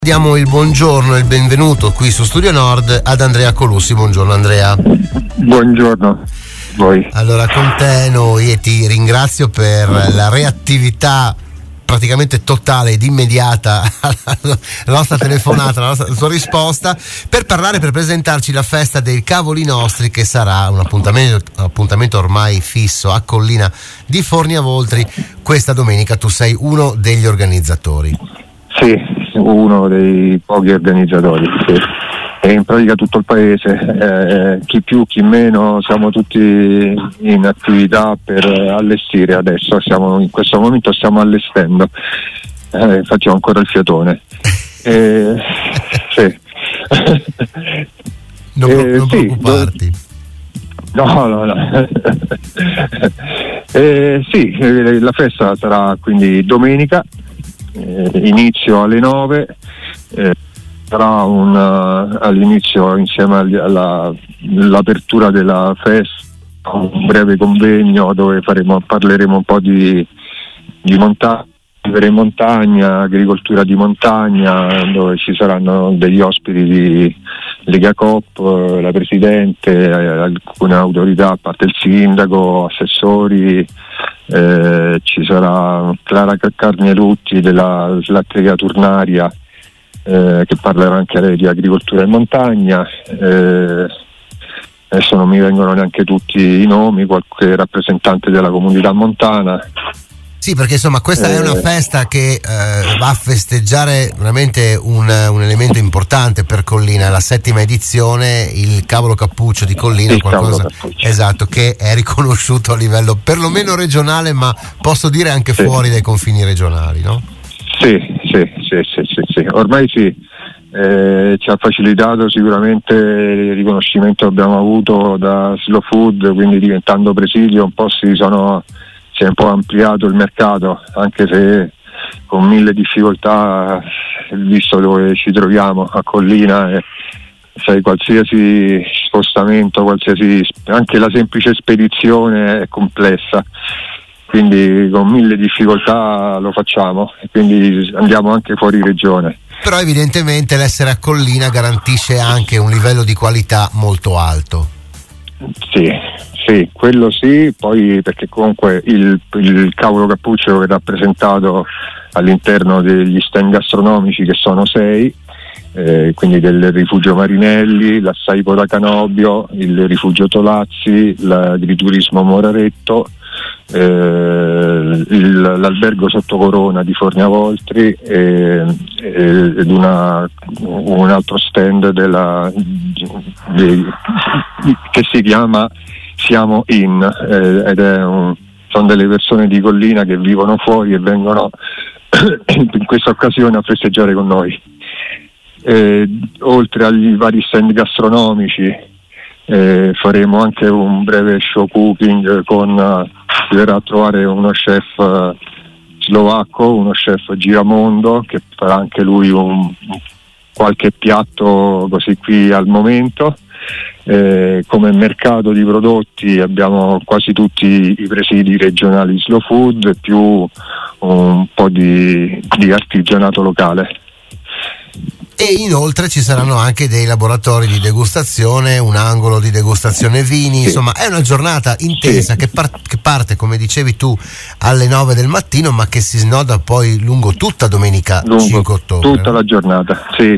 Diamo il buongiorno e il benvenuto qui su Studio Nord ad Andrea Colussi. Buongiorno Andrea. Buongiorno voi. Allora, con te noi, e ti ringrazio per la reattività praticamente totale ed immediata alla nostra telefonata, alla sua risposta, per presentarci la festa dei Cavoli Nostri, che sarà un appuntamento ormai fisso a Collina di Forniavoltri questa domenica. Tu sei uno degli organizzatori. Sì, uno dei pochi organizzatori, sì. E in pratica tutto il paese, chi più chi meno, siamo tutti in attività per allestire. Adesso in questo momento stiamo allestendo, facciamo ancora il fiatone. Sì. Non preoccuparti. No. Sì, la festa sarà quindi domenica, inizio alle 9, sarà all'inizio, insieme all'apertura della festa, un breve convegno dove parleremo un po' di montagna, vivere in montagna, agricoltura di montagna, dove ci saranno degli ospiti di Lega Coop, la Presidente, alcune autorità, a parte il Sindaco, assessori. Ci sarà Clara Carnierutti della Slatteria Turnaria, che parlerà anche lei di agricoltura in montagna. Adesso non mi vengono neanche tutti i nomi, qualche rappresentante della comunità montana. Sì, perché insomma questa è una festa che va a festeggiare veramente un elemento importante per Collina, la 7ª edizione, il Cavolo Cappuccio di Collina, qualcosa esatto, che è riconosciuto a livello perlomeno regionale, ma posso dire anche fuori dai confini regionali, no? Sì. Ormai sì, ci ha facilitato sicuramente il riconoscimento che abbiamo avuto da Slow Food, quindi diventando presidio si è un po' ampliato il mercato, anche se con mille difficoltà, visto dove ci troviamo a Collina, qualsiasi spostamento, anche la semplice spedizione è complessa, quindi con mille difficoltà lo facciamo e quindi andiamo anche fuori regione. Però evidentemente l'essere a Collina garantisce anche un livello di qualità molto alto. Sì, quello sì, poi perché comunque il Cavolo Cappuccio verrà presentato all'interno degli stand gastronomici, che sono 6, quindi del Rifugio Marinelli, l'Assaipo da Canobbio, il Rifugio Tolazzi, l'agriturismo Moraretto, l'albergo Sottocorona di Forniavoltri ed un altro stand che si chiama Siamo In, sono delle persone di Collina che vivono fuori e vengono in questa occasione a festeggiare con noi. Oltre agli vari stand gastronomici faremo anche un breve show cooking si verrà a trovare uno chef slovacco, uno chef giramondo, che farà anche lui qualche piatto così qui al momento. Come mercato di prodotti abbiamo quasi tutti i presidi regionali Slow Food, più un po' di artigianato locale. E inoltre ci saranno anche dei laboratori di degustazione, un angolo di degustazione vini, insomma è una giornata intensa che parte, come dicevi tu, alle 9 del mattino, ma che si snoda poi lungo tutta domenica 5 ottobre. Tutta la giornata, sì,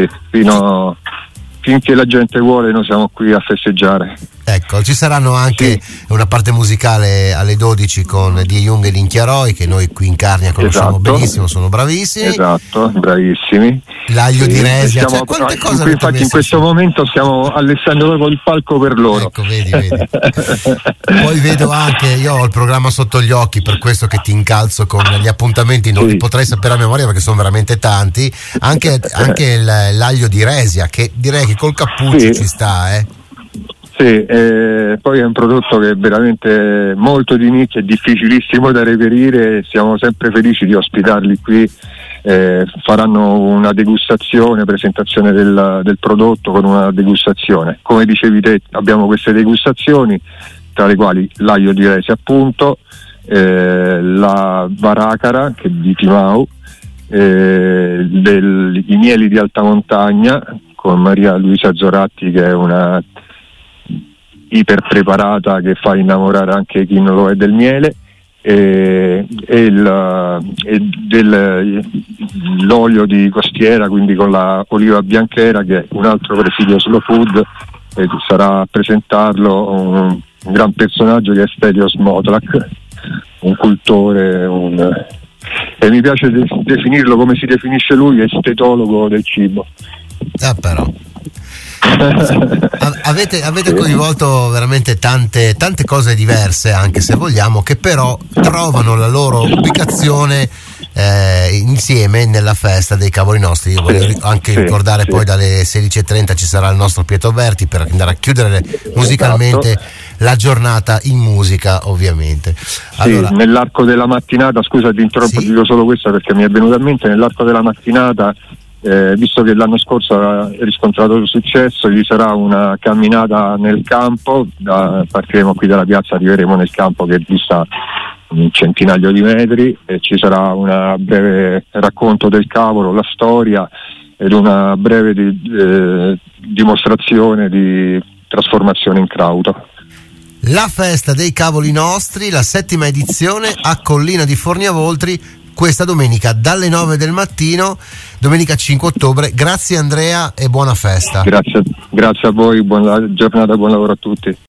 finché la gente vuole noi siamo qui a festeggiare. Ecco, ci saranno anche una parte musicale alle 12 con Die Jung e Inchiaroi, che noi qui in Carnia conosciamo benissimo, sono bravissimi. Esatto, bravissimi. L'aglio di Resia, quante cose infatti in questo momento stiamo allestendo proprio il palco per loro. Ecco, vedi. Poi vedo anche, io ho il programma sotto gli occhi, per questo che ti incalzo con gli appuntamenti, non li potrei sapere a memoria perché sono veramente tanti, anche l'aglio di Resia, che direi che col cappuccio ci sta, Sì, poi è un prodotto che è veramente molto di nicchia, è difficilissimo da reperire, siamo sempre felici di ospitarli qui. Faranno una degustazione, presentazione del prodotto con una degustazione. Come dicevi te, abbiamo queste degustazioni, tra le quali l'aglio di Resia appunto, la Varacara, che è di Timau, i mieli di alta montagna con Maria Luisa Zoratti, che è una iper preparata che fa innamorare anche chi non lo è del miele, e l'olio di costiera, quindi con la oliva bianchera, che è un altro presidio slow food, e sarà a presentarlo un gran personaggio che è Stelios Motlak, un cultore, e mi piace definirlo come si definisce lui, estetologo del cibo. Però avete coinvolto veramente tante cose diverse, anche se vogliamo, che però trovano la loro ubicazione insieme nella festa dei Cavoli Nostri. Io voglio anche ricordare poi dalle 16:30 ci sarà il nostro Pietro Berti per andare a chiudere musicalmente la giornata in musica, ovviamente. Allora, nell'arco della mattinata, scusa ti interrompo, dico solo questo perché mi è venuto a mente, nell'arco della mattinata, visto che l'anno scorso ha riscontrato successo, ci sarà una camminata nel campo, partiremo qui dalla piazza, arriveremo nel campo che dista un centinaio di metri, e ci sarà una breve racconto del cavolo, la storia, ed una breve dimostrazione di trasformazione in crauto. La festa dei Cavoli Nostri, la 7ª edizione a Collina di Forniavoltri, questa domenica dalle 9 del mattino, domenica 5 ottobre. Grazie Andrea e buona festa. Grazie a voi, buona giornata, buon lavoro a tutti.